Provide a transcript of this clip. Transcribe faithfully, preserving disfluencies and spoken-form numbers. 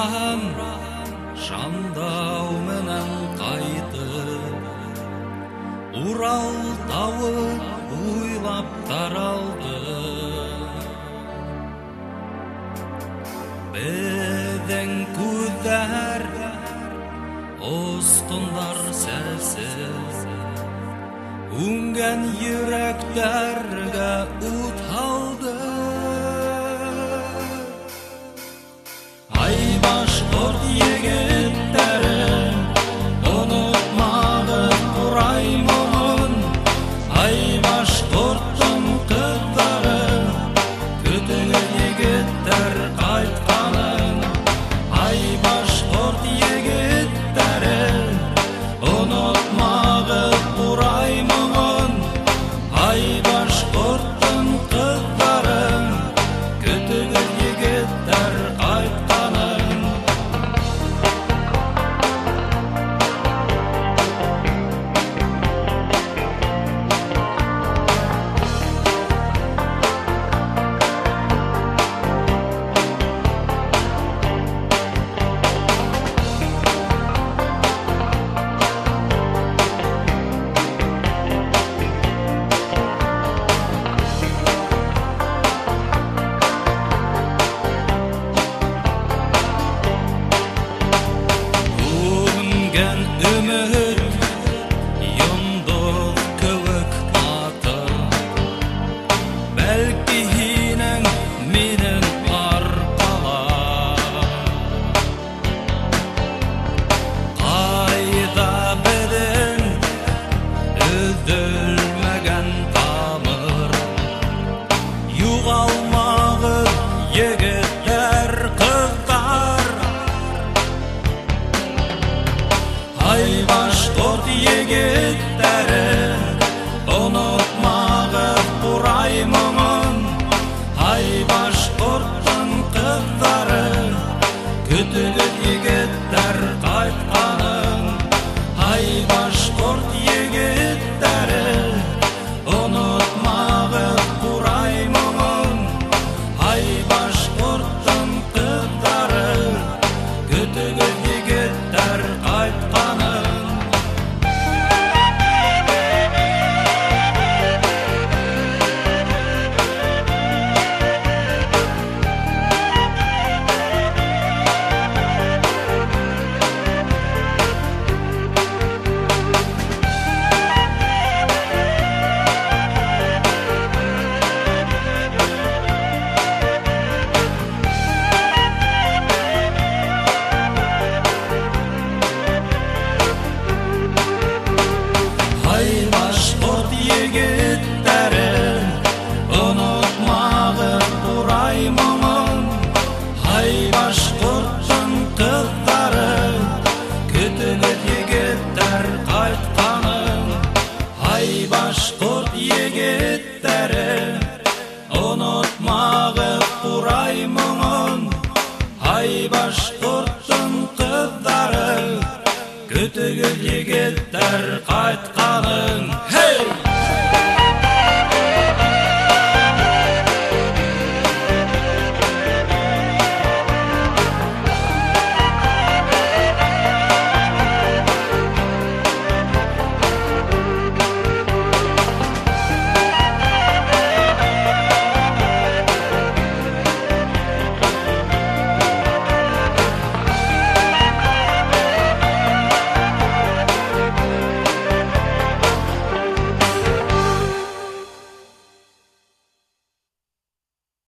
Урам шамдау менен кайтып, Урал тауы уйлап таралды. Беден күҙҙәр, остондар сәсез, Үңгән йөрәктәргә ут һалды. Ай, башҡорт егеттәре, онотмағыҙ ҡурай моңон. Ай, башҡорттың ҡыҙҙары, көтөгөҙ егеттәр ҡайтҡанын. Ай, башҡорт егеттәре, онотмағыҙ ҡурай моңон. Ай, башҡорттың ҡыҙҙары, көтөгөҙ егеттәр ҡайтҡанын. Үңгән өмөт, йондоҙ кеүек атыр. Бәлки һинең минең арҡала. Ҡайҙа беҙҙең өҙөлмәгән тамыр? Юғалмағыҙ, егеттәр, ҡыҙҙар. Ай, башҡорт егеттәре, онотмағыҙ ҡурай моңон. Ай, башҡорттың ҡыҙҙары, көтөгөҙ егеттәр ҡайтҡанын. Ай, башҡорт егеттәре, онотмағыҙ ҡурай моңон. Ай, башҡорттың ҡыҙҙары, көтөгөҙ егеттәр ҡайтҡанын. Ай, башҡорт егеттәре, онотмағыҙ ҡурай моңон. Ай, башҡорттың ҡыҙҙары, көтөгөҙ егеттәр ҡайтҡанын. Ай, башҡорт егеттәре, онотмағыҙ ҡурай моңон. Ай, башҡорттың ҡыҙҙары, көтөгөҙ егеттәр ҡайтҡанын. Hey!